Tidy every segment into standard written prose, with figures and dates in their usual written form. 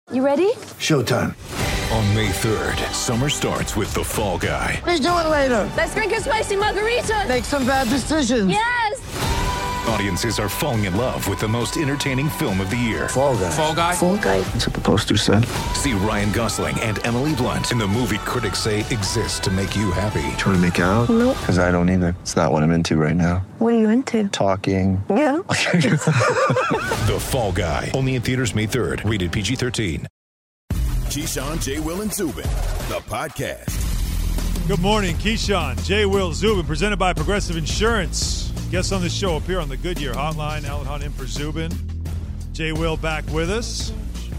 You ready? Showtime. On May 3rd, summer starts with The Fall Guy. Let's do it later. Let's drink a spicy margarita. Make some bad decisions. Yes! Audiences are falling in love with the most entertaining film of the year. Fall Guy. Fall Guy? Fall guy. That's what the poster said. See Ryan Gosling and Emily Blunt in the movie critics say exists to make you happy. Trying to make it out? Nope. Because I don't either. It's not what I'm into right now. What are you into? Talking. Yeah. The Fall Guy. Only in theaters May 3rd. Rated PG-13. Keyshawn, J. Will, and Zubin, the podcast. Good morning, Keyshawn, J. Will, Zubin, presented by Progressive Insurance. Guests on the show appear on the Goodyear Hotline. Alan Hunt in for Zubin. J. Will back with us.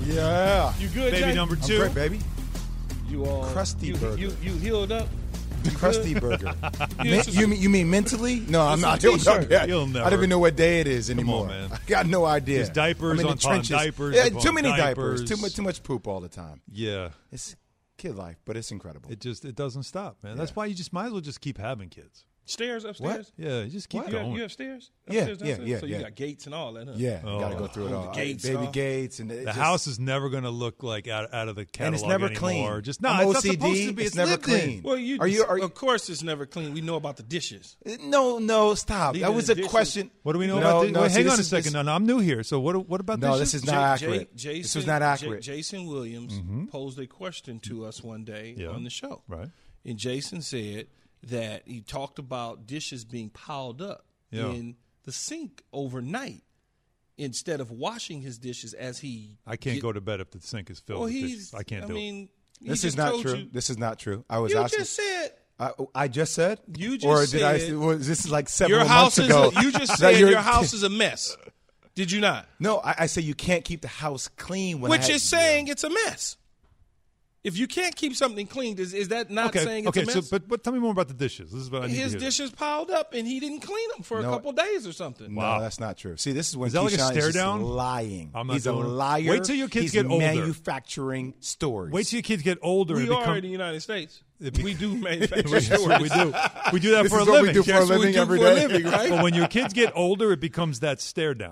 Yeah. You good, Baby Jay? number I'm 2. great, baby. You Crusty burger. You healed up? Crusty burger. Yeah, You mean mentally? No, I'm It's not. a t-shirt. Healed up yet. You'll never. I don't even know what day it is anymore. on, man. I got no idea. Just diapers I'm in the on trenches. diapers Yeah, upon too many diapers. diapers. Too much poop all the time. Yeah. It's kid life, but it's incredible. It doesn't stop, man. That's why you just might as well just keep having kids. Stairs upstairs? Yeah, you just keep You going. have stairs? Yeah, Upstairs, yeah, downstairs? yeah, So you yeah. got gates and all that, huh? Yeah, you got to Oh. go through it The all. gates Baby and all. gates and The house is never going to look like out of the catalog and it's never anymore. clean. Just no, I'm it's not OCD. supposed to be. It's never lived in. clean. Well, Are of course it's never clean. We know about the dishes. No, stop. Leaving That was the a dishes. question. What do we know No, about this? no, Wait, see, hang this on a is- second. this- No, I'm new here. So what about No, this? this is not accurate. Jason, This was not accurate. Jason Williams posed a question to us one day Yeah. on the show. Right. And Jason said that he talked about dishes being piled up Yeah. in the sink overnight instead of washing his dishes as he. I can't go to bed if the sink is filled Well, with he's. dishes. I can't do it. He This just is not told true. you- This is not true. I was You asking. just said. I just said. You just or did I? said Was this is like several your house months ago? is. You just Is that said your house is a mess. Did you not? No, I say you can't keep the house clean. Which is saying it's a mess. If you can't keep something clean, is that not saying it's a mess? So, but tell me more about the dishes. This is what I need His to hear. dishes piled up and he didn't clean them for a No. couple days or something. No, that's not true. See, this is when Is that like a Keyshawn stare is just down? lying. I'm not He's a doing it. liar. Wait till your kids He's get older. manufacturing stories. Wait till your kids get older. We and become, are in the United States. It be- We do manufacture That's what stories. we do. We do that This for a is what we living. do for a That's what we living do every for a day. living, right? But when your kids get older, it becomes that stare down.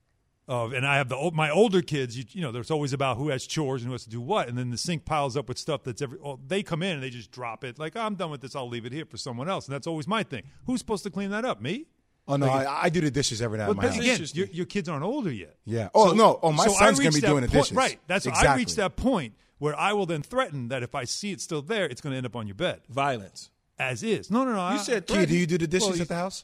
And I have my older kids. You know, there's always about who has chores and who has to do what, and then the sink piles up with stuff that's they come in and they just drop it. Like, oh, I'm done with this. I'll leave it here for someone else, and that's always my thing. Who's supposed to clean that up? Me? Oh no, I do the dishes every night. But in my then house. again, Interesting. your kids aren't older yet. Yeah. Oh no. Oh, my So I son's gonna reached be that doing the point- dishes. Right. That's exactly. I reached that point where I will then threaten that if I see it still there, it's going to end up on your bed Violence. as is. No. You said Key, do you do the dishes Well, at the house?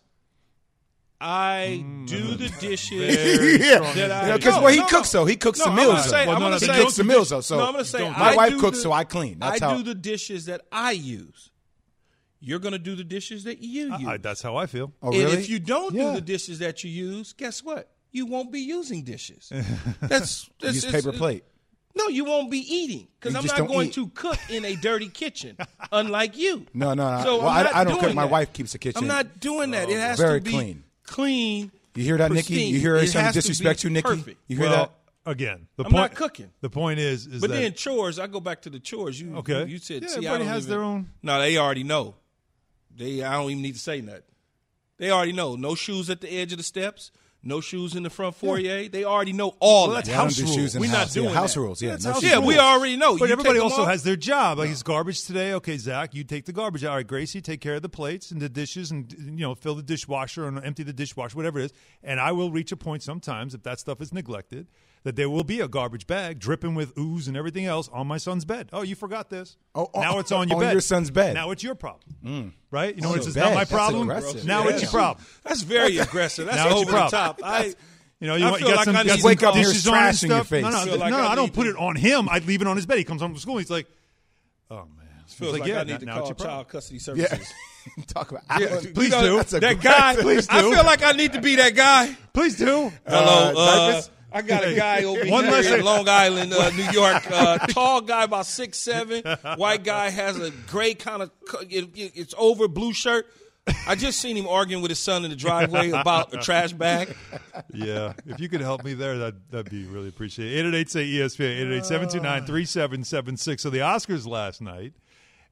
I do the dishes. Yeah, that I because No, he no, cooks though. He cooks No, the I'm meals. gonna say- though. I'm gonna he say- cooks the meals though. So No, I'm gonna say my I wife do cooks, the- so I clean. That's I how. do the dishes that I use. You're going to do the dishes that you use. That's how I feel. Oh, And really? if you don't Yeah. do the dishes that you use, guess what? You won't be using dishes. That's Use paper plate. No, you won't be eating because You I'm just not don't going eat. to cook in a dirty kitchen, unlike you. No. So well, I'm not I don't cook. doing My that. wife keeps the kitchen. I'm not doing that. It has very to be clean. clean. You hear that, Nikki? pristine. You hear her It trying has to be disrespect you, Nikki? Perfect. You hear Well, that? again, the I'm point. not cooking. The point is But that then chores, I go back to the chores. You Okay. You said, Yeah, see, everybody I don't has even, their own- No, they already know. I don't even need to say nothing. They already know. No shoes at the edge of the steps. No shoes in the front foyer. They already know all Well, that. that's Yeah, I don't house do rules. shoes in We're the not house. Yeah, doing house that. rules. Yeah, That's no house shoes. Yeah, we already know. But You everybody take them also off. has their job. Like, it's garbage today. Okay, Zach, you take the garbage out. All right, Gracie, take care of the plates and the dishes and, fill the dishwasher and empty the dishwasher, whatever it is. And I will reach a point sometimes, if that stuff is neglected, that there will be a garbage bag dripping with ooze and everything else on my son's bed. Oh, you forgot this. Now it's on your bed. On your son's bed. Now it's your problem. Right? You know, On it's his not bed. my That's problem. aggressive. Now Yeah. it's your problem. That's very aggressive. That's Now it's over your the problem. top. You I got feel like some, I got need some to wake up and dishes there's on and trash in your stuff. face. No, I feel like no, I I don't need put to- it on him. I leave it on his bed. He comes home from school. He's like, oh, man. Feels It's like yeah, I need to now it's call your problem. child custody Yeah. services. Talk about. Please do. That's That guy. Please I do. feel like I need to be that guy. Please do. Hello. diapers? I got a guy over One here less- in Long Island, New York. Tall guy, about 6'7". White guy has a gray kind of. It's over blue shirt. I just seen him arguing with his son in the driveway about a trash bag. Yeah. If you could help me there, that'd be really appreciated. 888-SAY-ESPN, 888-729-3776. So the Oscars last night,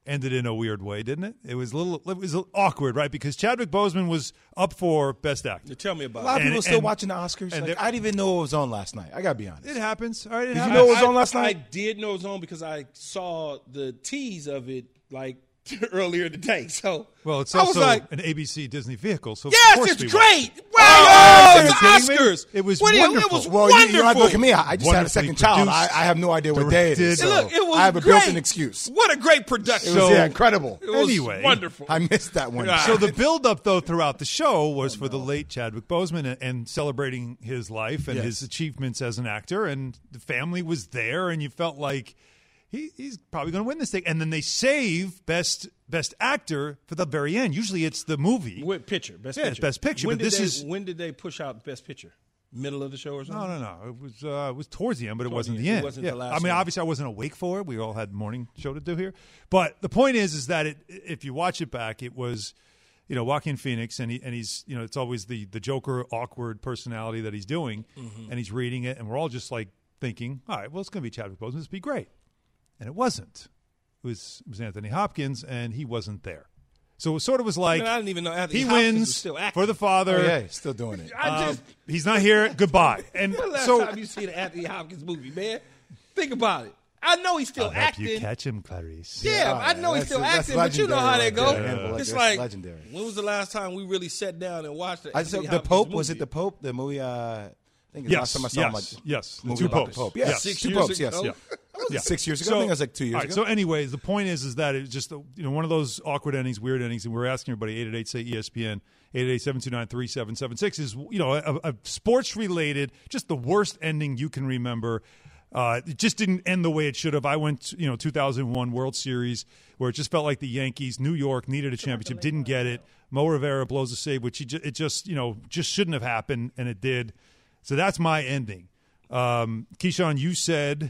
ended in a weird way, didn't it? It was a little awkward, right? Because Chadwick Boseman was up for Best Actor. Tell me about A lot of And- people still and- watching the Oscars. and Like, I didn't even know it was on last night. I got to be honest. It happens. All right, Did you happens. know it was on last I night? did know it was on because I saw the tease of it like earlier today. So Well, it's I was also like, an ABC Disney vehicle, so of yes, course it's we great. watched it. Wow, are it's you the kidding me? Oscars. It was What do you- wonderful. It was Well, wonderful. you don't have to look at me. I just had a Wonderfully second child. produced, I have no idea what day it is. directed. So Look, it was I have a great. built-in excuse. What a great production. It was So- incredible. It was Anyway. wonderful. I missed that one. Yeah. So the build-up, though, throughout the show was for the late Chadwick Boseman and celebrating his life and his achievements as an actor, and the family was there, and you felt like he's probably going to win this thing. And then they save Best Actor for the very end. Usually it's the movie. Best picture. Yeah, it's Best Picture, When but did this they, is- when did they push out Best Picture? Middle of the show or something? No. It was towards the end, but it wasn't the the end. end. It wasn't Yeah. the last I mean, one. obviously, I wasn't awake for it. We all had morning show to do here. But the point is that if you watch it back, it was, Joaquin Phoenix, and he's, it's always the Joker awkward personality that he's doing, and he's reading it, and we're all just like thinking, all right, well, it's going to be Chadwick Boseman. This will be great, and it wasn't. It was Anthony Hopkins, and he wasn't there. So it sort of was like, I didn't even know Anthony he Hopkins was wins still acting. for the father. Oh, yeah, he's still doing it. He's not here. Goodbye. And When the last so time you seen an Anthony Hopkins movie, man? Think about it. I know he's still I'll help acting. you catch him, Clarice. Yeah, I know he's That's- still that's acting, but you know how they go. legendary right there. It's That's like, legendary. when was the last time we really sat down and watched I said, the Pope, was it the Pope? The movie, I think the last time I saw him, like, yes. The movie two about popes. the Pope. Yes. Yes, 6 two years popes, ago? yes. Yeah. Was it 6 years ago? So- I think it was like 2 years all right, ago. So, anyways, the point is that it's just one of those awkward endings, weird endings, and we're asking everybody 888 say ESPN 888-729-3776 is a sports related, just the worst ending you can remember. It just didn't end the way it should have. I went 2001 World Series where it just felt like the Yankees, New York needed a championship, didn't get it. Mo Rivera blows a save, which it just shouldn't have happened, and it did. So that's my ending. Keyshawn, you said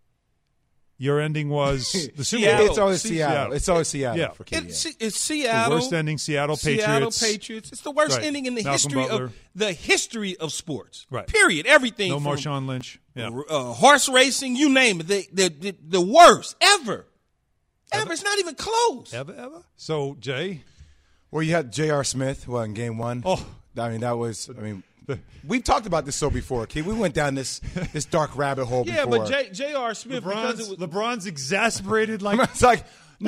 your ending was the Super Bowl. It's always Seattle. It's always Seattle Yeah. for KD. It's Seattle. The worst ending, Seattle Patriots. Seattle Patriots. It's the worst Right. ending in the Malcolm history of sports. Right. Period. Everything. No from, Marshawn Lynch. Yeah. Horse racing, you name it. The worst ever. Ever. It's not even close. Ever? So, Jay? Well, you had J.R. Smith, in game one. Oh. I mean, that was, we've talked about this before, Kid. We went down this dark rabbit hole Yeah, before. but J.R. Smith, because it was LeBron's exasperated like it's like,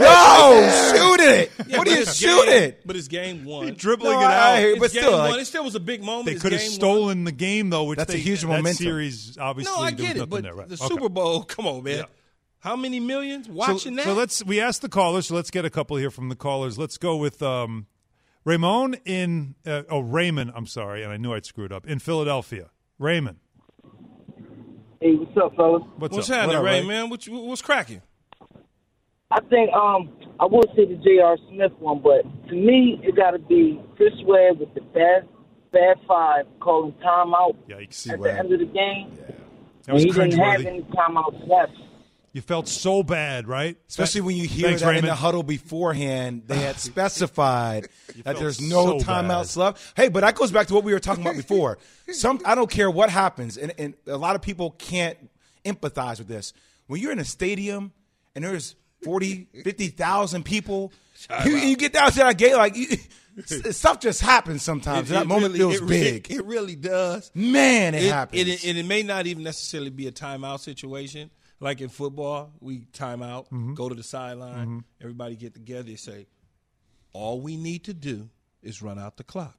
no, shoot it. Yeah, What but do you it's shoot game- it? But it's game one. dribbling No, it out. I hear you, It's but game still, one. like, it still was a big moment. They It's could have game stolen the game, though, which That's a they, huge that momentum. series, obviously, No, I there was get it, nothing but there. Right. the Okay. Super Bowl, come on, man. Yeah. How many millions watching that? So we asked the callers, so let's get a couple here from the callers. Let's go with Raymond Raymond, I'm sorry, and I knew I'd screw it up, in Philadelphia. Raymond. Hey, what's up, fellas? What's up? happening, What up, Ray, Ray? man? What's cracking? I think I would say the J.R. Smith one, but to me, it got to be Chris Webb with the bad five calling timeout Yikes. at the end of the game. That was And he didn't have cringeworthy. any timeouts left. You felt so bad, right? Especially when you hear Thanks, that in Raymond. the huddle beforehand, they had specified that felt there's no so timeouts bad. left. Hey, but that goes back to what we were talking about before. I don't care what happens, and a lot of people can't empathize with this. When you're in a stadium and there's 40, 50,000 people, you get down to that gate, stuff just happens sometimes. That moment feels big. It really does. Man, it happens. And it may not even necessarily be a timeout situation. Like in football, we time out, go to the sideline, everybody get together, they say, all we need to do is run out the clock.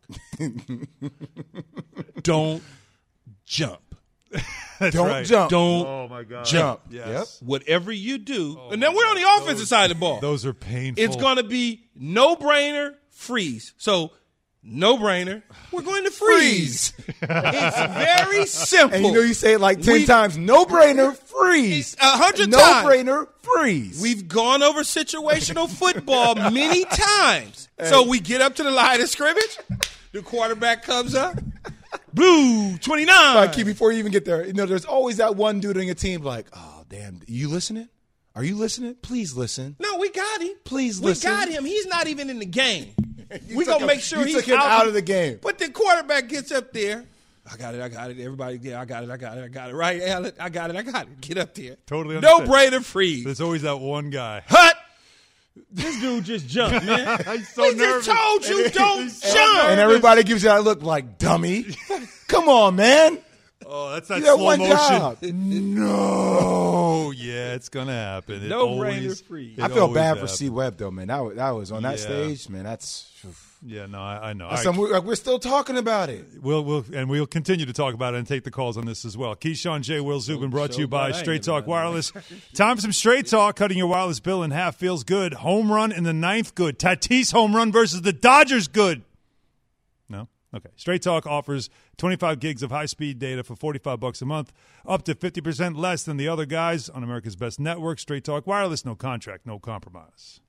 Don't jump. That's Don't right. jump. Don't Oh, my God. jump. Yes. whatever you do. And then we're on the offensive side of the ball. Those are painful. It's going to be no-brainer, freeze. So, no-brainer, we're going to freeze. It's very simple. And you say it like 10 We- times. No brainer, freeze. 100 no times. brainer, freeze. We've gone over situational football many times. So we get up to the line of scrimmage. The quarterback comes up. Blue, 29. Like, before you even get there, there's always that one dude on your team like, oh, damn, you listening? Are you listening? Please listen. No, we got him. Please we listen. We got him. He's not even in the game. You We're took going to him- make sure you he's took him out of the game. But the quarterback gets up there. I got it. Everybody, I got it. Right, Allen? I got it. Get up there. Totally No understand. brainer freeze. There's always that one guy. Hut. This dude just jumped, man. He's so nervous. Just told you don't jump. And everybody gives you that look like dummy. Come on, man. Oh, that's that You got slow one motion. job. No. Yeah, it's going to happen. It No always- brainer free. it I feel always bad for happens. C. Webb, though, man. That was on that Yeah. stage, man. That's Yeah, no, I know. that's All right. we're still talking about it. We'll continue to talk about it and take the calls on this as well. Keyshawn, J. Will Zubin, brought to you by Straight Talk Wireless. Time for some Straight Talk. Cutting your wireless bill in half feels good. Home run in the ninth, good. Tatis home run versus the Dodgers, good. No? Okay. Straight Talk offers 25 gigs of high-speed data for $45 a month, up to 50% less than the other guys on America's best network. Straight Talk Wireless, no contract, no compromise.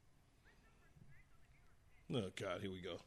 Oh, God, here we go.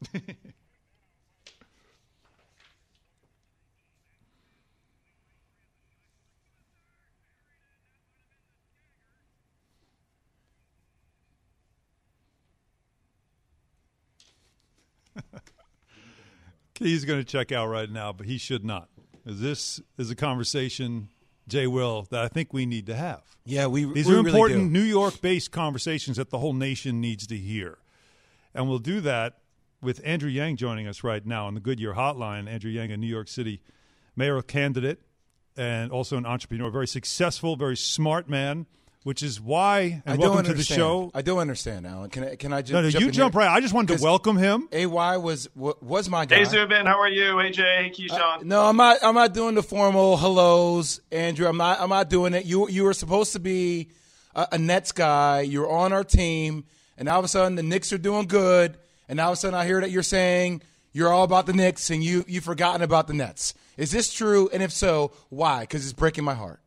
He's going to check out right now, but he should not. This is a conversation, Jay Will, that I think we need to have. Yeah, These are important New York-based conversations that the whole nation needs to hear. And we'll do that with Andrew Yang joining us right now on the Goodyear Hotline. Andrew Yang, a New York City mayoral candidate and also an entrepreneur, very successful, very smart man, which is why, and welcome to the show. I do understand, Alan. Can I just No, you jump right. I just wanted to welcome him. AY was my guy. Hey, Zubin, how are you? AJ, hey, Keyshawn. No, I'm not doing the formal hellos, Andrew. I'm not doing it. You were supposed to be a Nets guy. You're on our team, and all of a sudden the Knicks are doing good, and all of a sudden I hear that you're saying you're all about the Knicks and you've forgotten about the Nets. Is this true? And if so, why? Because it's breaking my heart.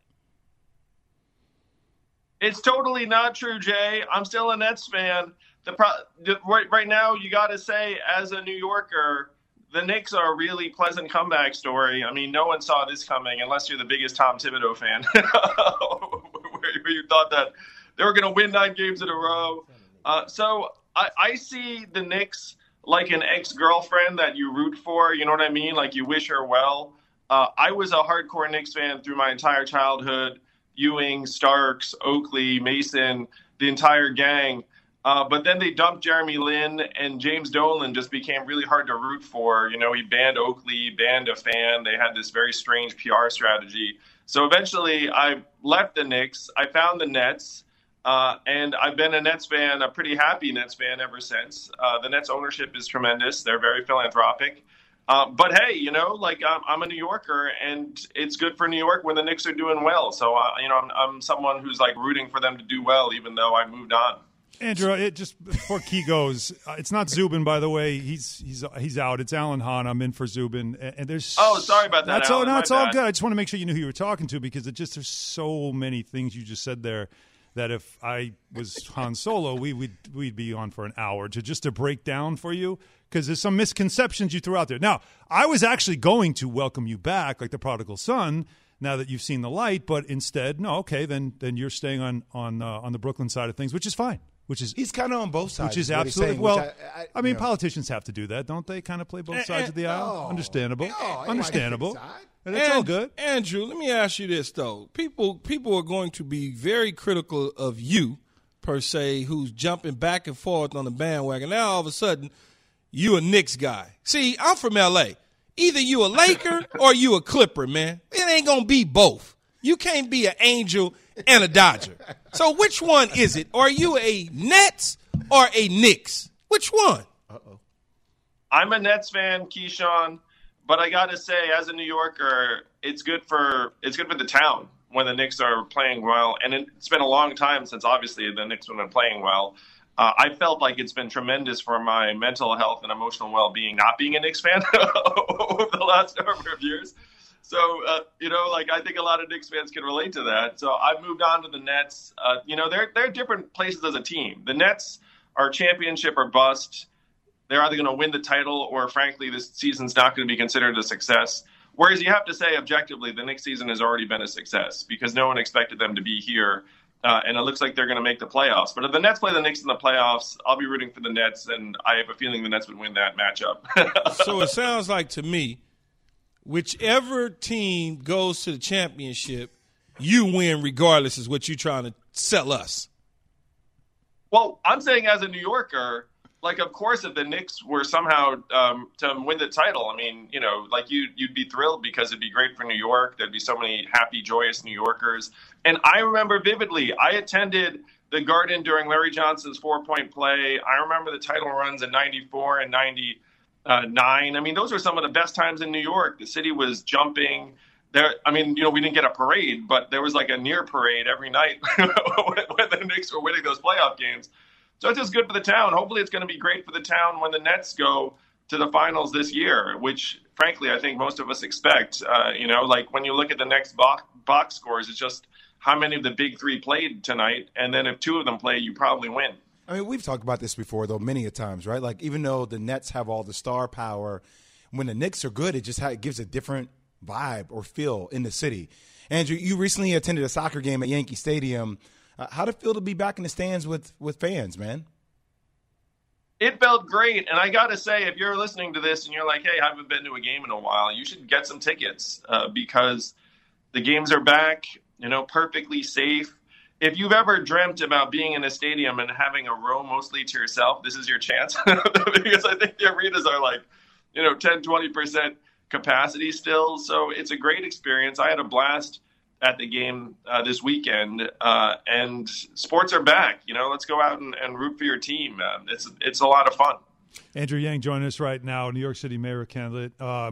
It's totally not true, Jay. I'm still a Nets fan. Right now, you got to say, as a New Yorker, the Knicks are a really pleasant comeback story. I mean, no one saw this coming unless you're the biggest Tom Thibodeau fan, where you thought that they were going to win 9 games in a row. So I see the Knicks like an ex-girlfriend that you root for. You know what I mean? Like you wish her well. I was a hardcore Knicks fan through my entire childhood. Ewing, Starks, Oakley, Mason, the entire gang. But then they dumped Jeremy Lin, and James Dolan just became really hard to root for. You know, he banned Oakley, banned a fan. They had this very strange PR strategy. So eventually I left the Knicks. I found the Nets, and I've been a Nets fan, a pretty happy Nets fan ever since. The Nets ownership is tremendous. They're very philanthropic. But hey, you know, like I'm a New Yorker, and it's good for New York when the Knicks are doing well. So, you know, I'm someone who's like rooting for them to do well, even though I moved on. Andrew, it just before Key goes, it's not Zubin, by the way. He's out. It's Alan Hahn. I'm in for Zubin, and there's sorry about that. That's Alan, all. No, it's all bad. good. I just want to make sure you knew who you were talking to because there's so many things you just said there that if I was Han Solo, we'd be on for an hour to break down for you. Because there's some misconceptions you threw out there. Now, I was actually going to welcome you back like the prodigal son now that you've seen the light, but instead, no, okay, then you're staying on the Brooklyn side of things, which is fine. He's kind of on both sides. Which is absolutely well. I mean, politicians have to do that, don't they? Kind of play both sides of the aisle. Understandable. Understandable. And it's all good. Andrew, let me ask you this though: people are going to be very critical of you, per se, who's jumping back and forth on the bandwagon. Now all of a sudden, you a Knicks guy. See, I'm from L.A. Either you a Laker or you a Clipper, man. It ain't going to be both. You can't be an Angel and a Dodger. So which one is it? Are you a Nets or a Knicks? Which one? I'm a Nets fan, Keyshawn, but I got to say, as a New Yorker, it's good for the town when the Knicks are playing well. And it's been a long time since, obviously, the Knicks have been playing well. I felt like it's been tremendous for my mental health and emotional well-being not being a Knicks fan over the last number of years. So, you know, like I think a lot of Knicks fans can relate to that. So I've moved on to the Nets. You know, they're different places as a team. The Nets are championship or bust. They're either going to win the title or, frankly, this season's not going to be considered a success. Whereas you have to say objectively, the Knicks season has already been a success because no one expected them to be here. And it looks like they're going to make the playoffs. But if the Nets play the Knicks in the playoffs, I'll be rooting for the Nets, and I have a feeling the Nets would win that matchup. So it sounds like to me, whichever team goes to the championship, you win regardless is what you're trying to sell us. Well, I'm saying as a New Yorker, like, of course, if the Knicks were somehow to win the title, I mean, you know, like you'd be thrilled because it'd be great for New York. There'd be so many happy, joyous New Yorkers. And I remember vividly, I attended the Garden during Larry Johnson's 4-point play. I remember the title runs in 94 and 99. I mean, those were some of the best times in New York. The city was jumping. There, I mean, you know, we didn't get a parade, but there was like a near parade every night when the Knicks were winning those playoff games. So it's just good for the town. Hopefully it's going to be great for the town when the Nets go to the finals this year, which, frankly, I think most of us expect. You know, like when you look at the next box scores, it's just how many of the big three played tonight. And then if two of them play, you probably win. I mean, we've talked about this before, though, many a times, right? Like, even though the Nets have all the star power, when the Knicks are good, it just it gives a different vibe or feel in the city. Andrew, you recently attended a soccer game at Yankee Stadium. How'd it feel to be back in the stands with fans, man? It felt great. And I got to say, if you're listening to this and you're like, hey, I haven't been to a game in a while, you should get some tickets because the games are back, you know, perfectly safe. If you've ever dreamt about being in a stadium and having a row mostly to yourself, this is your chance because I think the arenas are like, you know, 10, 20% capacity still. So it's a great experience. I had a blast at the game this weekend, and sports are back. You know, let's go out and root for your team. It's a lot of fun. Andrew Yang joining us right now, New York City mayor candidate.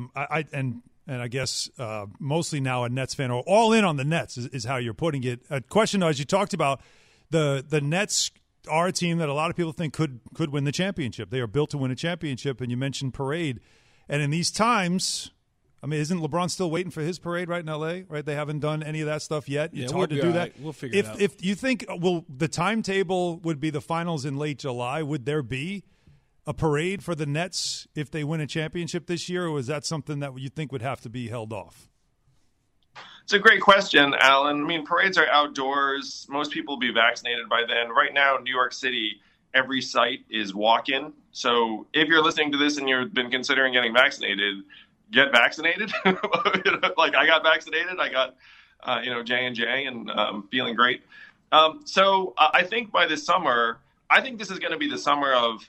And I guess mostly now a Nets fan, or all in on the Nets is how you're putting it. A question, though, as you talked about, the Nets are a team that a lot of people think could win the championship. They are built to win a championship, and you mentioned parade. And in these times, I mean, isn't LeBron still waiting for his parade right in L.A., right? They haven't done any of that stuff yet. It's hard to do that. Right. We'll figure it out. If you think, the timetable would be the finals in late July, would there be a parade for the Nets if they win a championship this year, or is that something that you think would have to be held off? It's a great question, Alan. I mean, parades are outdoors. Most people will be vaccinated by then. Right now in New York City, every site is walk-in. So if you're listening to this and you've been considering getting vaccinated, get vaccinated. Like I got vaccinated. I got, J&J and feeling great. So I think by this summer, I think this is going to be the summer of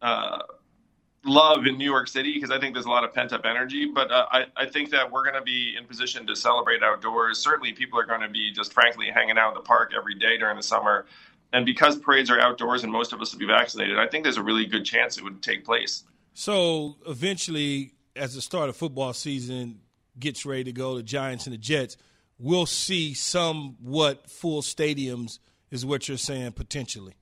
love in New York City because I think there's a lot of pent-up energy. But I think that we're going to be in position to celebrate outdoors. Certainly people are going to be just frankly hanging out in the park every day during the summer. And because parades are outdoors and most of us will be vaccinated, I think there's a really good chance it would take place. So eventually, as the start of football season gets ready to go, the Giants and the Jets, we'll see somewhat full stadiums is what you're saying potentially.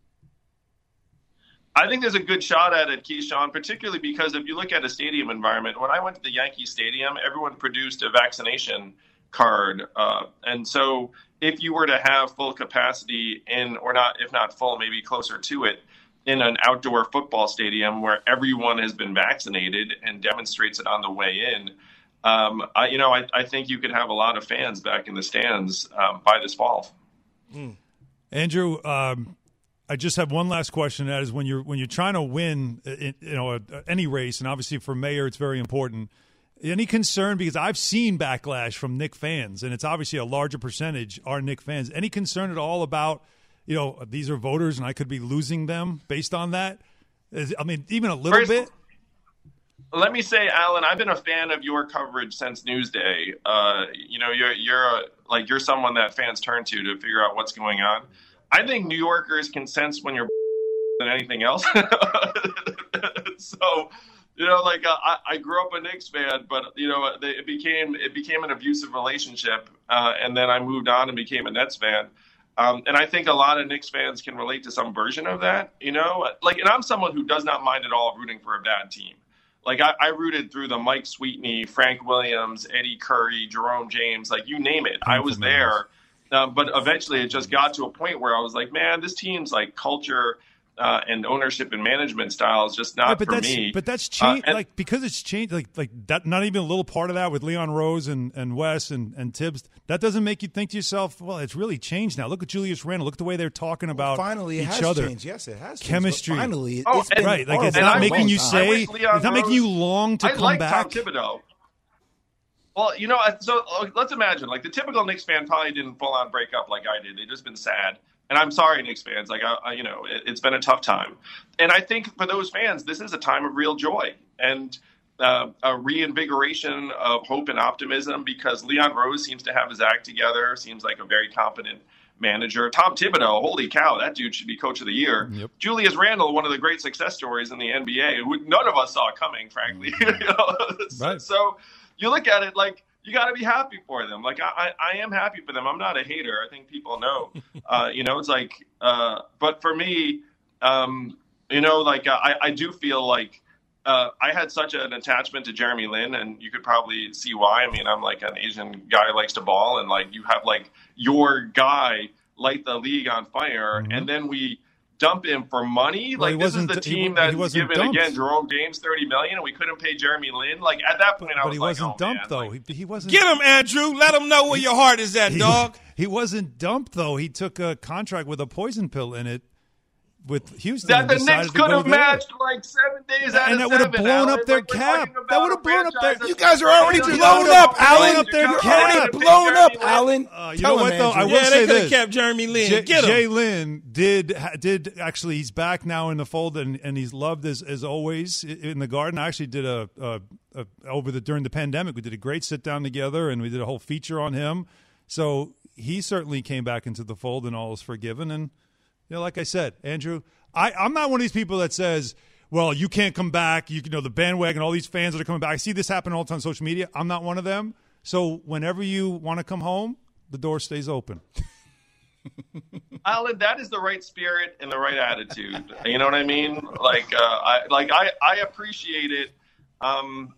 I think there's a good shot at it, Keyshawn, particularly because if you look at a stadium environment, when I went to the Yankee Stadium, everyone produced a vaccination card. And so if you were to have full capacity if not full, maybe closer to it, in an outdoor football stadium where everyone has been vaccinated and demonstrates it on the way in, I think you could have a lot of fans back in the stands by this fall. Andrew, I just have one last question. That is when you're trying to win, any race, and obviously for mayor, it's very important. Any concern, because I've seen backlash from Knick fans, and it's obviously a larger percentage are Knick fans. Any concern at all about, these are voters and I could be losing them based on that? Even a little bit? Let me say, Alan, I've been a fan of your coverage since Newsday. You're someone that fans turn to figure out what's going on. I think New Yorkers can sense when you're than anything else. So, I grew up a Knicks fan, but it became an abusive relationship, and then I moved on and became a Nets fan. And I think a lot of Knicks fans can relate to some version of that. And I'm someone who does not mind at all rooting for a bad team. I rooted through the Mike Sweetney, Frank Williams, Eddie Curry, Jerome James, you name it. I was there. But eventually it just got to a point where I was like, man, this team's culture and ownership and management style is just not for me. But that's changed, because it's changed, that. Not even a little part of that with Leon Rose and Wes and Tibbs. That doesn't make you think to yourself, well, it's really changed now. Look at Julius Randle. Look at the way they're talking about finally each has other. Changed. Yes, it has. Chemistry. Finally, it's been right. It's not making you say. It's not making you long to come back. I like Tom Thibodeau. Well, so let's imagine, like, the typical Knicks fan probably didn't full on break up like I did. They've just been sad. And I'm sorry, Knicks fans. Like, it's been a tough time. And I think for those fans, this is a time of real joy and a reinvigoration of hope and optimism, because Leon Rose seems to have his act together, seems like a very competent manager. Tom Thibodeau, holy cow, that dude should be coach of the year. Yep. Julius Randle, one of the great success stories in the NBA, who none of us saw coming, frankly. Right. So you look at it like, you got to be happy for them. Like, I am happy for them. I'm not a hater. I think people know. It's like, but for me, I do feel like I had such an attachment to Jeremy Lin, and you could probably see why. I mean, I'm like an Asian guy who likes to ball, and like you have like your guy light the league on fire, and then we dump him for money. Well, like, this is the team that's given dumped. again Jerome James $30 million, and we couldn't pay Jeremy Lin. Like, at that point, I was like, he wasn't dumped though. Like, he wasn't. Get him, Andrew. Let him know where your heart is at, dog. He wasn't dumped though. He took a contract with a poison pill in it with Houston. That the and Knicks decided to could go have there. matched like 7 days out of 7. And that would have blown up their Like, we're cap. talking about That would a have blown up their. franchise You guys are already that's- blown up, Alan. up their You're cap. already blown up, Alan. You know what though? I will Yeah, say they could have this. kept Jeremy Lin. Get him. Jay Lin did actually. He's back now in the fold, and he's loved as always in the Garden. I actually did during the pandemic. We did a great sit down together, and we did a whole feature on him. So he certainly came back into the fold, and all is forgiven. And like I said, Andrew, I'm not one of these people that says, well, you can't come back. The bandwagon, all these fans that are coming back. I see this happen all the time on social media. I'm not one of them. So whenever you want to come home, the door stays open. Alan, that is the right spirit and the right attitude. You know what I mean? I appreciate it. And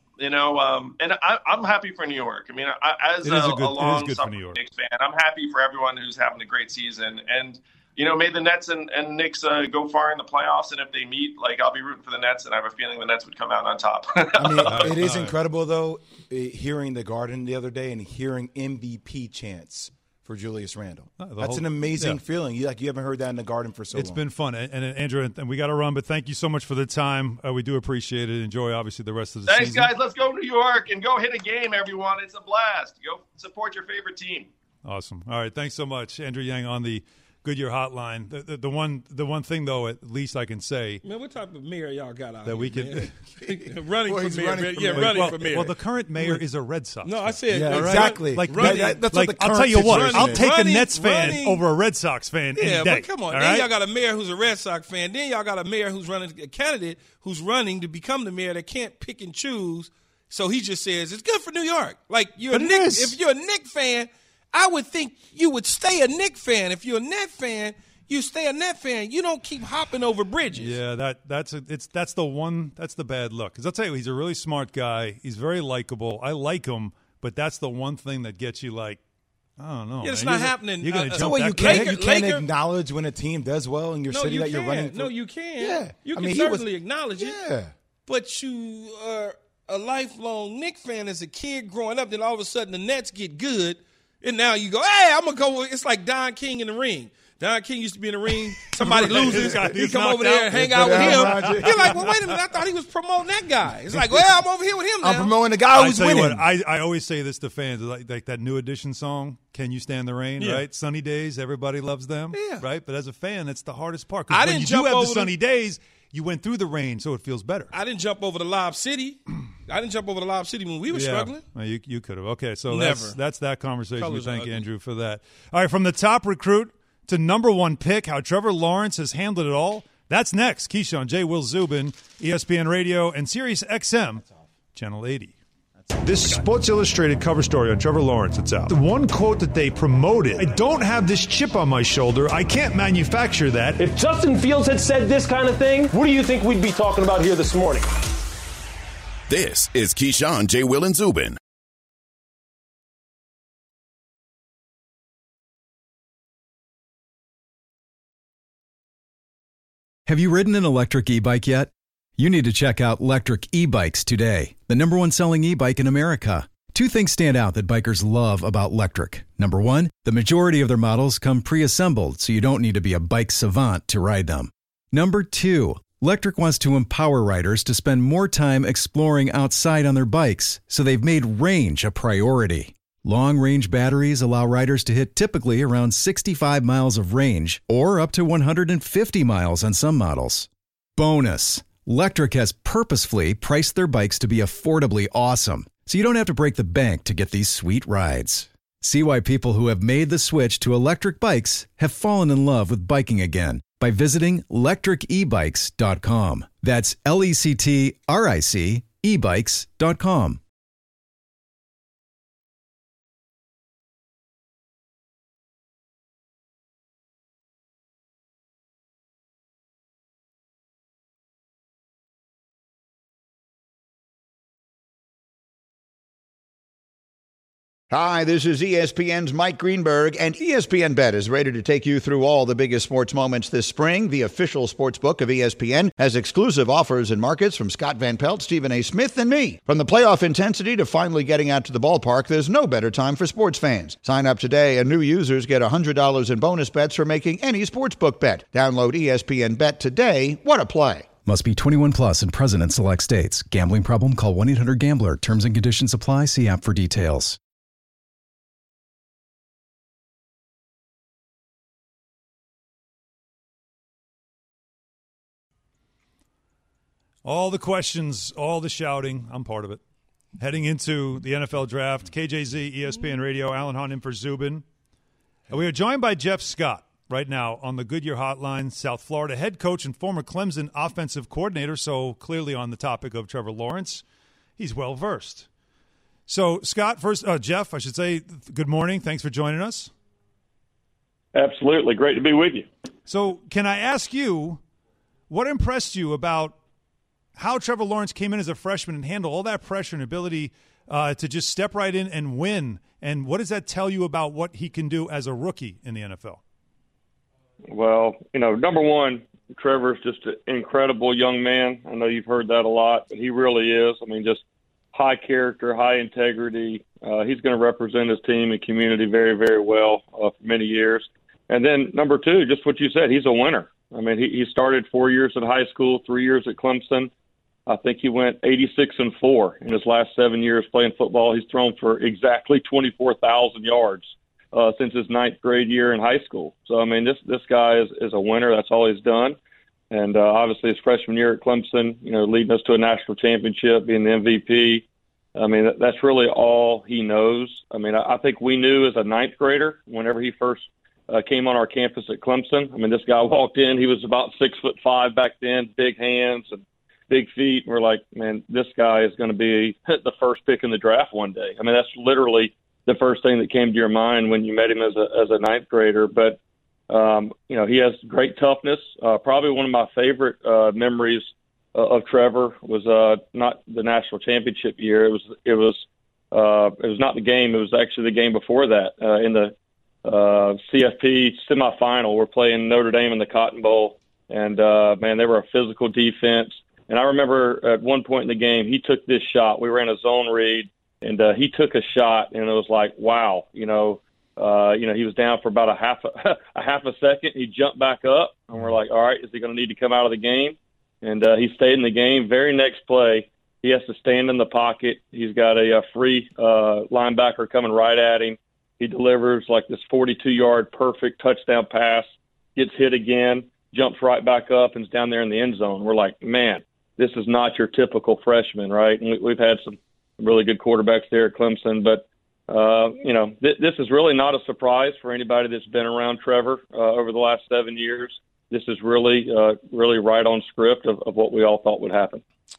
I'm happy for New York. I mean, as a long-suffering Knicks fan, I'm happy for everyone who's having a great season. And may the Nets and Knicks go far in the playoffs, and if they meet, I'll be rooting for the Nets, and I have a feeling the Nets would come out on top. I mean, it is incredible, though, hearing the Garden the other day and hearing MVP chants for Julius Randle. That's an amazing feeling. You haven't heard that in the Garden for so long. It's been fun. And Andrew, and we got to run, but thank you so much for the time. We do appreciate it. Enjoy, obviously, the rest of the season. Thanks, guys. Let's go to New York and go hit a game, everyone. It's a blast. Go support your favorite team. Awesome. All right. Thanks so much. Andrew Yang on the Goodyear Hotline. The one thing, though, at least I can say. Man, what type of mayor y'all got out that here, we could running for mayor? Running for mayor. Well, the current mayor is a Red Sox. No, I said exactly. Like, that's what the I'll tell you what. I'll take a Nets fan running, over a Red Sox fan. Yeah, any day, but come on. All Then right? y'all got a mayor who's a Red Sox fan. Then y'all got a mayor who's running a candidate who's running to become the mayor that can't pick and choose. So he just says it's good for New York. Like if you're a Knicks fan, I would think you would stay a Knicks fan. If you're a Nets fan, you stay a Net fan. You don't keep hopping over bridges. Yeah, that's the bad luck. Because I'll tell you, he's a really smart guy. He's very likable. I like him, but that's the one thing that gets you like, I don't know. Yeah, it's not happening. You're going to So jump you can't acknowledge when a team does well in your city that you're running for? No, you can. Yeah. You can certainly acknowledge it. Yeah. But you are a lifelong Knicks fan as a kid growing up. Then all of a sudden the Nets get good, and now you go, hey, I'm going to go. It's like Don King in the ring. Don King used to be in the ring. Somebody loses. He come over there and hang out with him. You're like, well, wait a minute. I thought he was promoting that guy. It's like, well, I'm over here with him now. I'm promoting the guy who's winning. What, I always say this to fans, like that New Edition song, Can You Stand the Rain, right? Sunny days, everybody loves them, right? But as a fan, that's the hardest part. Because when you do have the sunny days, you went through the rain, so it feels better. I didn't jump over to Lob City. When we were struggling. Well, you could have. Okay, so Never. that's that conversation. Colors We thank ugly. Andrew for that. All right, from the top recruit to number one pick, how Trevor Lawrence has handled it all. That's next. Keyshawn, J. Will Zubin, ESPN Radio, and Sirius XM, Channel 80. This Sports Illustrated cover story on Trevor Lawrence, it's out. The one quote that they promoted, I don't have this chip on my shoulder. I can't manufacture that. If Justin Fields had said this kind of thing, what do you think we'd be talking about here this morning? This is Keyshawn, J. Will, and Zubin. Have you ridden an electric e-bike yet? You need to check out Lectric E-Bikes today, the #1 selling e-bike in America. Two things stand out that bikers love about Lectric. Number one, the majority of their models come pre-assembled, so you don't need to be a bike savant to ride them. Number two, Lectric wants to empower riders to spend more time exploring outside on their bikes, so they've made range a priority. Long-range batteries allow riders to hit typically around 65 miles of range or up to 150 miles on some models. Bonus, Lectric has purposefully priced their bikes to be affordably awesome, so you don't have to break the bank to get these sweet rides. See why people who have made the switch to electric bikes have fallen in love with biking again by visiting lectricebikes.com. That's LECTRIC ebikes.com. Hi, this is ESPN's Mike Greenberg, and ESPN Bet is ready to take you through all the biggest sports moments this spring. The official sports book of ESPN has exclusive offers and markets from Scott Van Pelt, Stephen A. Smith, and me. From the playoff intensity to finally getting out to the ballpark, there's no better time for sports fans. Sign up today, and new users get $100 in bonus bets for making any sportsbook bet. Download ESPN Bet today. What a play. Must be 21 plus and present in select states. Gambling problem? Call 1-800-GAMBLER. Terms and conditions apply. See app for details. All the questions, all the shouting, I'm part of it. Heading into the NFL draft, KJZ, ESPN Radio, Alan Hahn in for Zubin. And we are joined by Jeff Scott right now on the Goodyear Hotline, South Florida, head coach and former Clemson offensive coordinator, so clearly on the topic of Trevor Lawrence. He's well-versed. So, Scott, first, Jeff, I should say, good morning. Thanks for joining us. Absolutely. Great to be with you. So, can I ask you, what impressed you about how Trevor Lawrence came in as a freshman and handled all that pressure and ability to just step right in and win? And what does that tell you about what he can do as a rookie in the NFL? Well, number one, Trevor's just an incredible young man. I know you've heard that a lot, but he really is. I mean, just high character, high integrity. He's going to represent his team and community very, very well for many years. And then number two, just what you said, he's a winner. I mean, he started 4 years at high school, 3 years at Clemson. I think he went 86-4 in his last 7 years playing football. He's thrown for exactly 24,000 yards since his ninth grade year in high school. So, I mean, this guy is a winner. That's all he's done. And obviously his freshman year at Clemson, leading us to a national championship, being the MVP. I mean, that's really all he knows. I mean, I think we knew as a ninth grader whenever he first came on our campus at Clemson. I mean, this guy walked in. He was about 6'5" back then, big hands and big feet. And we're like, man, this guy is going to be the first pick in the draft one day. I mean, that's literally the first thing that came to your mind when you met him as a ninth grader. But, he has great toughness. Probably one of my favorite memories of Trevor was not the national championship year. It was not the game. It was actually the game before that in the CFP semifinal. We're playing Notre Dame in the Cotton Bowl. And, man, they were a physical defense. And I remember at one point in the game, he took this shot. We ran a zone read, and he took a shot, and it was like, wow, he was down for about a half a second. He jumped back up, and we're like, all right, is he going to need to come out of the game? And he stayed in the game. Very next play, he has to stand in the pocket. He's got a free linebacker coming right at him. He delivers like this 42-yard perfect touchdown pass, gets hit again, jumps right back up, and is down there in the end zone. We're like, man, this is not your typical freshman, right? And we've had some really good quarterbacks there at Clemson. But, this is really not a surprise for anybody that's been around Trevor over the last 7 years. This is really right on script of what we all thought would happen.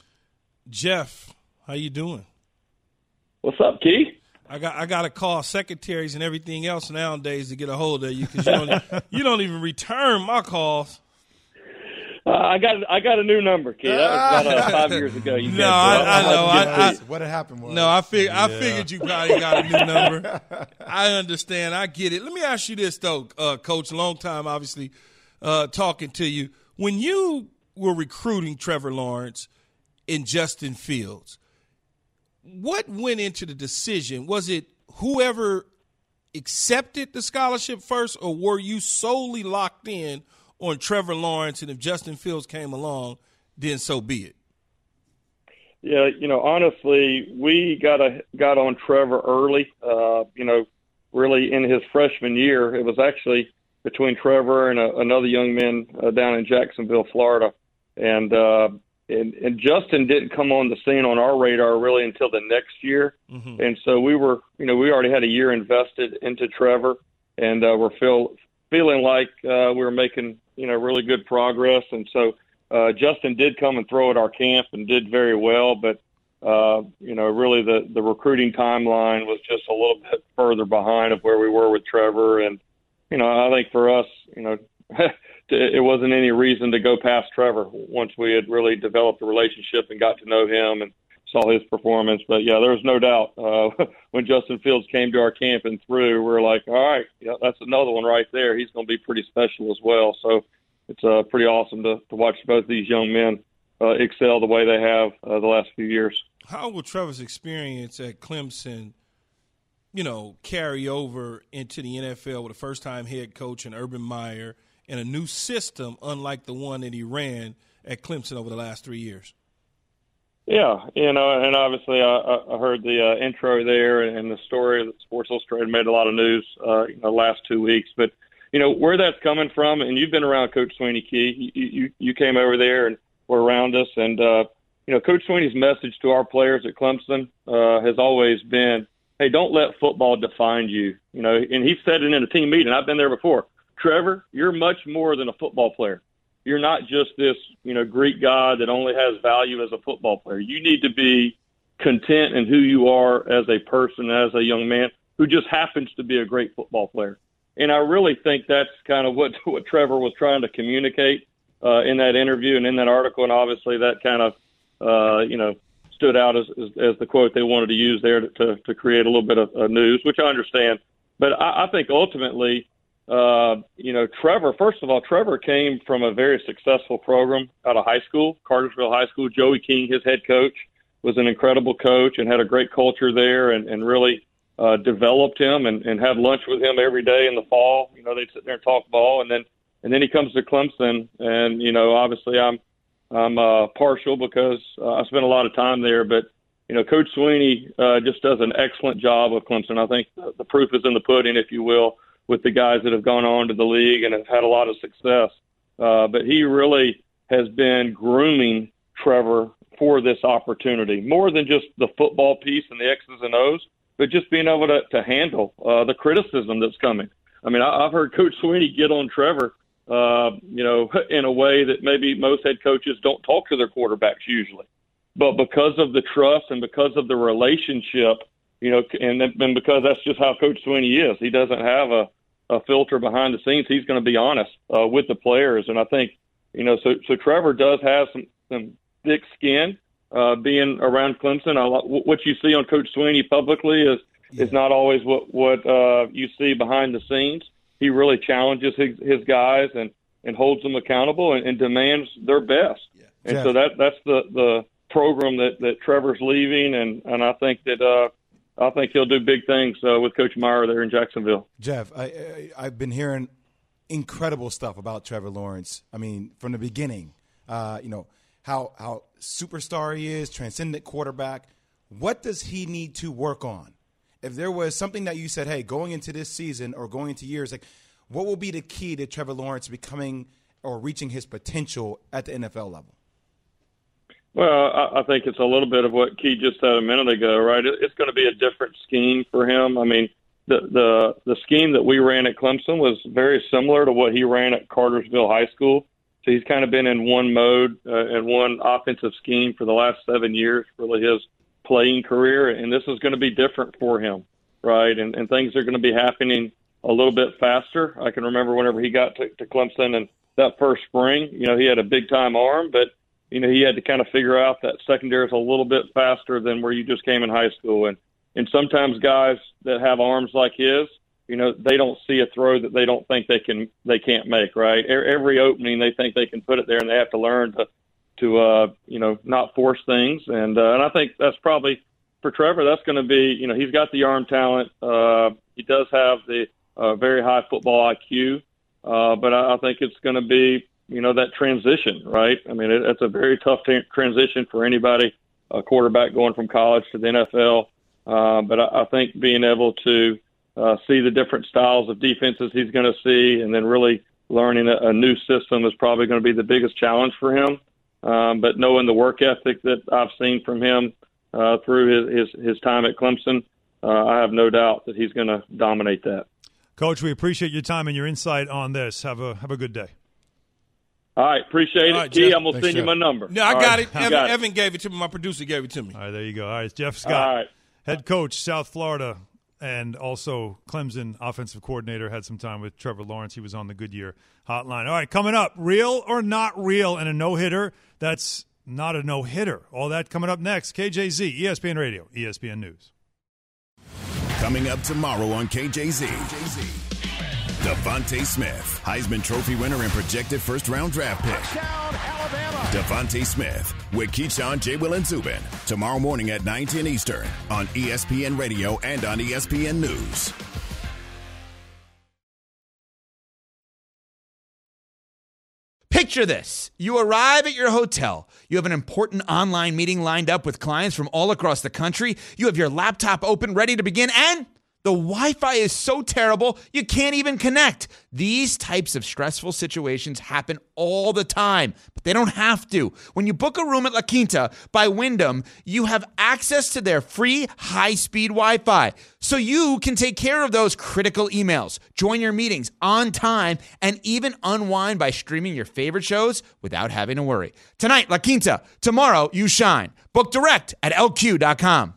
Jeff, how you doing? What's up, Key? I got to call secretaries and everything else nowadays to get a hold of you because you don't even return my calls. I got a new number, kid. That was about 5 years ago. I know. What had happened was. No, I figured you probably got a new number. I understand. I get it. Let me ask you this, though, Coach. Long time, obviously, talking to you. When you were recruiting Trevor Lawrence and Justin Fields, what went into the decision? Was it whoever accepted the scholarship first, or were you solely locked in on Trevor Lawrence, and if Justin Fields came along, then so be it. Yeah, honestly, we got on Trevor early. Really in his freshman year, it was actually between Trevor and another young man down in Jacksonville, Florida, and Justin didn't come on the scene on our radar really until the next year, and so we were, we already had a year invested into Trevor, and we're feeling like we were making really good progress, and so. Justin did come and throw at our camp and did very well, but, really the recruiting timeline was just a little bit further behind of where we were with Trevor. And, I think for us, it wasn't any reason to go past Trevor once we had really developed a relationship and got to know him and saw his performance. But, yeah, there was no doubt when Justin Fields came to our camp and threw, we were like, all right, yeah, that's another one right there. He's going to be pretty special as well. So, it's pretty awesome to watch both these young men excel the way they have the last few years. How will Trevor's experience at Clemson, carry over into the NFL with a first-time head coach and Urban Meyer and a new system unlike the one that he ran at Clemson over the last 3 years? Yeah, and obviously I heard the intro there and the story that Sports Illustrated made a lot of news the last 2 weeks, but where that's coming from, and you've been around Coach Sweeney, Key. You came over there and were around us, and Coach Sweeney's message to our players at Clemson has always been, "Hey, don't let football define you." And he said it in a team meeting. I've been there before. Trevor, you're much more than a football player. You're not just this, Greek god that only has value as a football player. You need to be content in who you are as a person, as a young man who just happens to be a great football player. And I really think that's kind of what Trevor was trying to communicate in that interview and in that article. And obviously that kind of, stood out as the quote they wanted to use there to create a little bit of news, which I understand. But I think ultimately, Trevor, first of all, Trevor came from a very successful program out of high school, Cartersville High School. Joey King, his head coach, was an incredible coach and had a great culture there and really developed him and had lunch with him every day in the fall. They'd sit there and talk ball, and then he comes to Clemson, and obviously I'm partial because I spent a lot of time there, but Coach Sweeney just does an excellent job of Clemson. I think the proof is in the pudding, if you will, with the guys that have gone on to the league and have had a lot of success. But he really has been grooming Trevor for this opportunity, more than just the football piece and the X's and O's, but just being able to handle the criticism that's coming. I mean, I've heard Coach Sweeney get on Trevor, in a way that maybe most head coaches don't talk to their quarterbacks usually. But because of the trust and because of the relationship, and because that's just how Coach Sweeney is. He doesn't have a filter behind the scenes. He's going to be honest with the players. And I think, so Trevor does have some thick skin. Being around Clemson, what you see on Coach Sweeney publicly is not always what you see behind the scenes. He really challenges his guys and holds them accountable and demands their best. Yeah. And so that's the program that Trevor's leaving, and I think that I think he'll do big things with Coach Meyer there in Jacksonville. Jeff, I've been hearing incredible stuff about Trevor Lawrence. I mean, from the beginning, how superstar he is, transcendent quarterback. What does he need to work on? If there was something that you said, hey, going into this season or going into years, like what will be the key to Trevor Lawrence becoming or reaching his potential at the NFL level? Well, I think it's a little bit of what Key just said a minute ago, right? It's going to be a different scheme for him. I mean, the scheme that we ran at Clemson was very similar to what he ran at Cartersville High School. So he's kind of been in one mode and one offensive scheme for the last 7 years, really his playing career. And this is going to be different for him, right? And things are going to be happening a little bit faster. I can remember whenever he got to Clemson and that first spring, he had a big-time arm, but he had to kind of figure out that secondary is a little bit faster than where you just came in high school. And sometimes guys that have arms like his, they don't see a throw that they don't think they can't make, right? Every opening they think they can put it there, and they have to learn to not force things. And I think that's probably for Trevor. That's going to be, he's got the arm talent. He does have the very high football IQ, but I think it's going to be that transition, right? I mean, it's a very tough transition for anybody, a quarterback going from college to the NFL. But I think being able to see the different styles of defenses he's going to see and then really learning a new system is probably going to be the biggest challenge for him. But knowing the work ethic that I've seen from him through his time at Clemson, I have no doubt that he's going to dominate that. Coach, we appreciate your time and your insight on this. Have a good day. All right, appreciate it. All right, Key, Jeff. I'm going to send you my number. No, I All got right. it. Evan gave it to me. My producer gave it to me. All right, there you go. All right, Jeff Scott, All right. head coach, South Florida, and also Clemson offensive coordinator, had some time with Trevor Lawrence. He was on the Goodyear hotline. All right, coming up, real or not real, and a no-hitter that's not a no-hitter. All that coming up next. KJZ, ESPN Radio, ESPN News. Coming up tomorrow on KJZ. Devontae Smith, Heisman Trophy winner and projected first-round draft pick. Devontae Smith with Keyshawn, J. Will, and Zubin. Tomorrow morning at 9:10 Eastern on ESPN Radio and on ESPN News. Picture this. You arrive at your hotel. You have an important online meeting lined up with clients from all across the country. You have your laptop open, ready to begin, and the Wi-Fi is so terrible, you can't even connect. These types of stressful situations happen all the time, but they don't have to. When you book a room at La Quinta by Wyndham, you have access to their free high-speed Wi-Fi, so you can take care of those critical emails, join your meetings on time, and even unwind by streaming your favorite shows without having to worry. Tonight, La Quinta. Tomorrow, you shine. Book direct at LQ.com.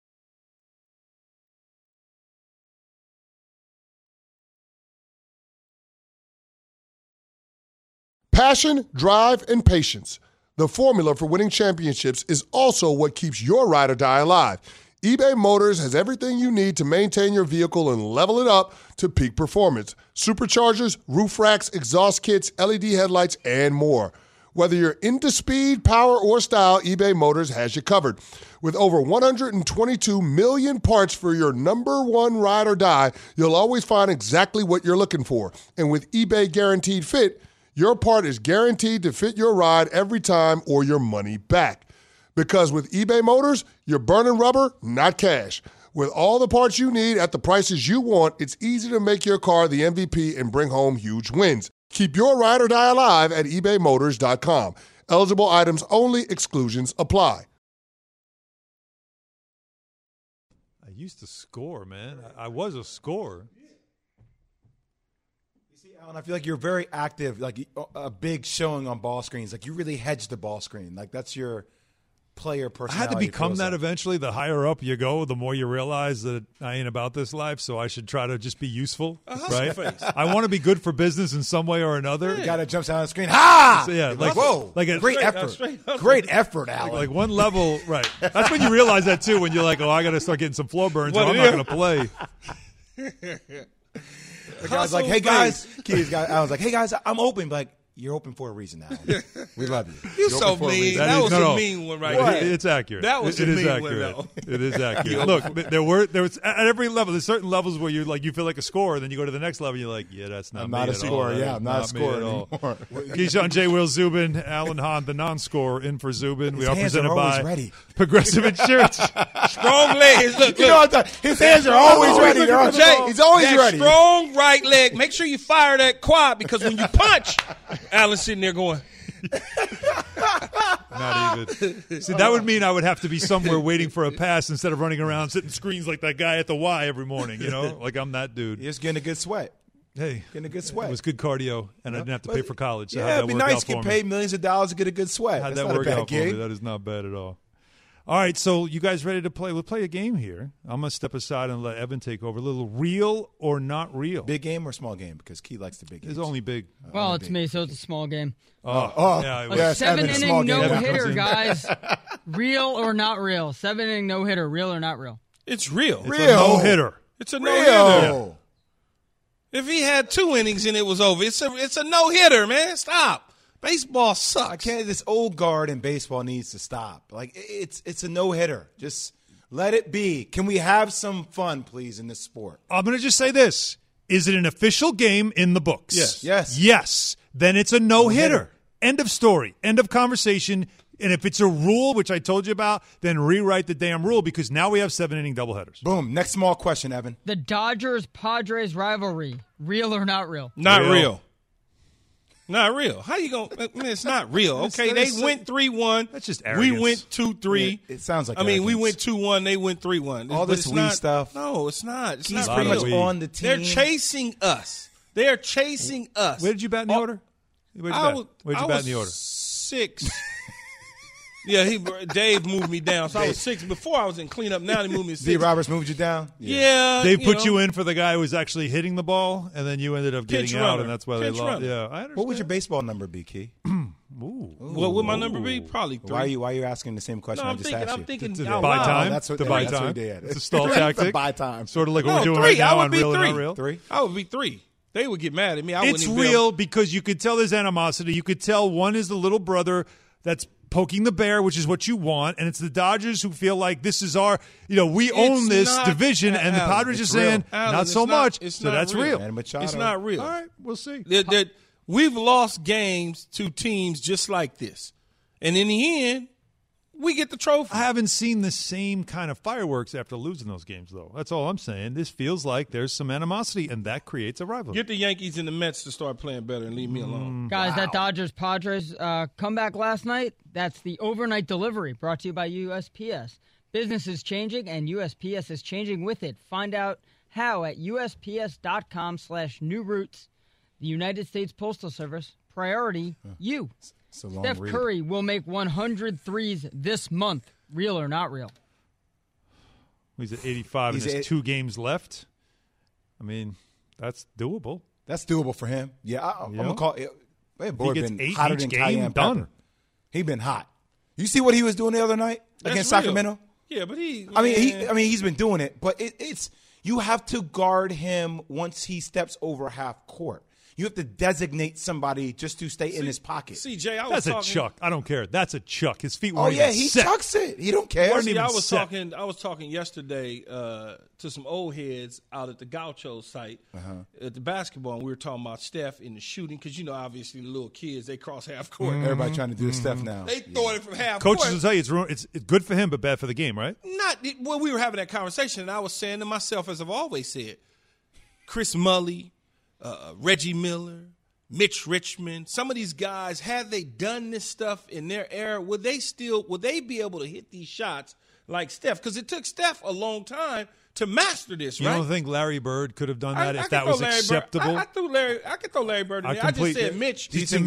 Passion, drive, and patience. The formula for winning championships is also what keeps your ride or die alive. eBay Motors has everything you need to maintain your vehicle and level it up to peak performance. Superchargers, roof racks, exhaust kits, LED headlights, and more. Whether you're into speed, power, or style, eBay Motors has you covered. With over 122 million parts for your number one ride or die, you'll always find exactly what you're looking for. And with eBay Guaranteed Fit, your part is guaranteed to fit your ride every time or your money back. Because with eBay Motors, you're burning rubber, not cash. With all the parts you need at the prices you want, it's easy to make your car the MVP and bring home huge wins. Keep your ride or die alive at ebaymotors.com. Eligible items only. Exclusions apply. I used to score, man. I was a scorer. Alan, I feel like you're very active, like a big showing on ball screens. Like you really hedge the ball screen. Like that's your player personality. I had to become that eventually. The higher up you go, the more you realize that I ain't about this life, so I should try to just be useful, right? I want to be good for business in some way or another. The guy that jumps out on the screen, ha! So, yeah, like whoa, like great effort. Great effort, Alan. Like one level, right. That's when you realize that, too, when you're like, oh, I got to start getting some floor burns, or I'm not going to play. The guy's like, hey, guys. I was like, hey, guys, I'm open. Like, you're open for a reason, Alan. We love you. You're so mean. That was a mean one right there. It's accurate. That was a mean one, though. It is accurate. Look, there was at every level, there's certain levels where you feel like a scorer, then you go to the next level, you're like, yeah, that's not I'm me not a at scorer. all. Yeah, I'm not a scorer anymore. Keyshawn, J. Will, Zubin, Alan Hahn, the non-scorer, in for Zubin. We are presented by ready. Progressive Insurance. Strong legs. Look. You know what? His hands are always ready. Jay, he's always ready. Strong right leg. Make sure you fire that quad because when you punch, Alan's sitting there going. Not even. See, that would mean I would have to be somewhere waiting for a pass instead of running around sitting screens like that guy at the Y every morning, you know? Like I'm that dude. You're just getting a good sweat. Hey. Getting a good sweat. It was good cardio, and I didn't have to pay for college. So yeah, it'd be nice to get paid millions of dollars to get a good sweat. How'd That's that not work a bad out gig. for me? That is not bad at all. All right, so you guys ready to play? We'll play a game here. I'm going to step aside and let Evan take over. A little real or not real. Big game or small game? Because Key likes the big games. It's only big. Well, it's me, so it's a small game. Yeah, a 7-inning no-hitter, guys. Real or not real? 7-inning no-hitter, real or not real? It's real. It's a no-hitter. It's a no-hitter. If he had 2 innings and it was over, it's a no-hitter, man. Stop. Baseball sucks. I can't. This old guard in baseball needs to stop. Like it's a no-hitter. Just let it be. Can we have some fun, please, in this sport? I'm going to just say this. Is it an official game in the books? Yes. Yes. then it's a no-hitter. End of story. End of conversation. And if it's a rule, which I told you about, then rewrite the damn rule because now we have 7-inning doubleheaders. Boom. Next small question, Evan. The Dodgers-Padres rivalry, real or not real? Not real. Not real. How you going to – it's not real. Okay, they went 3-1. That's just arrogance. We went 2-3. It sounds like we went 2-1. They went 3-1. All this weed stuff. No, it's not. It's He's not pretty real. much on the team. They're chasing us. They're chasing us. Where did you bat in the order? Where'd you bat in the order? 6. Yeah, Dave moved me down. So I was 6. Before I was in cleanup. Now he moved me to 6. D. Roberts moved you down? Yeah. They put you in for the guy who was actually hitting the ball, and then you ended up getting out, and that's why they lost. Yeah, I understand. What would your baseball number be, Key? What would my number be? Probably 3. Why are you asking the same question I just asked you? I'm thinking to out buy loud. time. That's what to buy that's time. what he did. It's a stall tactic. Buy time. Sort of like what we're doing 3. right now I would on be Real 3. and Not Real. 3? I would be 3. They would get mad at me. It's real because you could tell there's animosity. You could tell one is the little brother that's poking the bear, which is what you want, and it's the Dodgers who feel like this is our, we own this division, and the Padres are saying, not so much. So that's real. It's not real. All right, we'll see. We've lost games to teams just like this. And in the end, we get the trophy. I haven't seen the same kind of fireworks after losing those games, though. That's all I'm saying. This feels like there's some animosity, and that creates a rivalry. Get the Yankees and the Mets to start playing better and leave me alone. Guys, that Dodgers-Padres comeback last night, that's the overnight delivery brought to you by USPS. Business is changing, and USPS is changing with it. Find out how at USPS.com/newroutes. The United States Postal Service, priority you. Steph Curry will make 100 threes this month. Real or not real? He's at 85 and there's 2 games left. I mean, that's doable. That's doable for him. Yeah, I'm going to call it. He gets 8 hotter each than game, Cayenne done. Pepper. He been hot. You see what he was doing the other night against Sacramento? Yeah, but he's been doing it, but it's you have to guard him once he steps over half court. You have to designate somebody just to stay in his pocket. See, Jay, That's a chuck. I don't care. That's a chuck. His feet Oh weren't yeah, even he set. chucks it. He don't care. See, I was talking yesterday to some old heads out at the Gaucho site at the basketball, and we were talking about Steph in the shooting because obviously the little kids they cross half court. Everybody trying to do Steph now. They throwing it from half court. Coaches will tell you it's good for him, but bad for the game, right? Well, we were having that conversation, and I was saying to myself, as I've always said, Chris Mulley, Reggie Miller, Mitch Richmond, some of these guys, had they done this stuff in their era, would they be able to hit these shots like Steph? Because it took Steph a long time to master this, You right? don't think Larry Bird could have done that if that was acceptable? I could throw Larry Bird in there. I just said Mitch. Do you think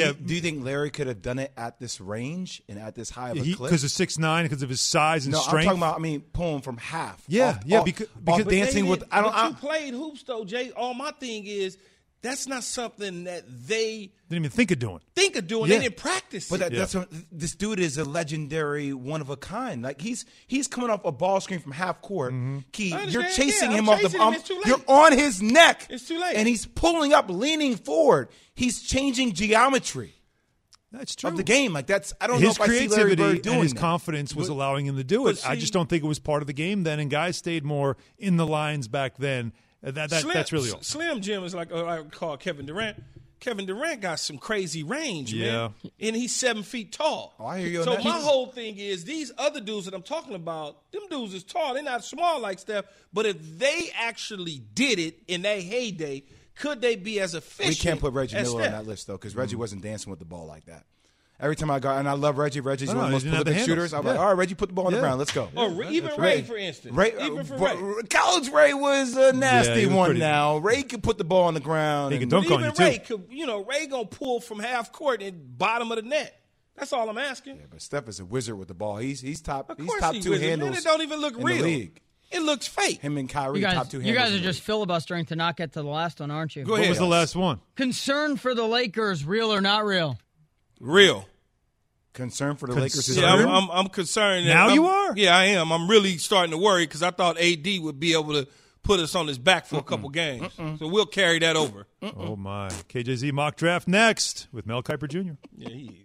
Larry could have done it at this range and at this high of a clip? Because of 6'9", because of his size and strength? I'm talking about, pulling from half. Yeah, because dancing with. You played hoops, though, Jay. All my thing is, that's not something that they didn't even think of doing. They didn't practice. But that's what, this dude is a legendary, one of a kind. Like he's coming off a ball screen from half court. Key, you're chasing him off the. You're on his neck. It's too late, and he's pulling up, leaning forward. He's changing geometry. That's true. Of the game. Like that's. I don't know his if I see Larry Bird doing and his that. confidence was allowing him to do it. I just don't think it was part of the game then. And guys stayed more in the lines back then. That's really all. Slim Jim is like I would call Kevin Durant. Kevin Durant got some crazy range, man. And he's 7 feet tall. Oh, I hear you on so that. my whole thing is these other dudes that I'm talking about, them dudes is tall. They're not small like Steph. But if they actually did it in their heyday, could they be as efficient? We can't put Reggie as Miller Steph? on that list, though, because Reggie wasn't dancing with the ball like that. Every time I go, and I love Reggie. Reggie's one of the most prolific shooters. I'm like, all right, Reggie, put the ball on the ground. Let's go. Even Ray, for instance. College Ray was a nasty one now. Ray could put the ball on the ground. He can dunk on you, too. Ray could, Ray going to pull from half court and bottom of the net. That's all I'm asking. Yeah, but Steph is a wizard with the ball. He's top. Of He's course top he's two wizard. handles. Man, it don't even look in real. The league. It looks fake. Him and Kyrie, top top 2 handles. You guys are just filibustering to not get to the last one, aren't you? Go ahead. What was the last one? Concern for the Lakers, real or not real? Real. Concern for the Lakers is real? I'm concerned. Now you are? Yeah, I am. I'm really starting to worry because I thought AD would be able to put us on his back for a couple games. So we'll carry that over. Oh, my. KJZ mock draft next with Mel Kiper Jr. Yeah, he is.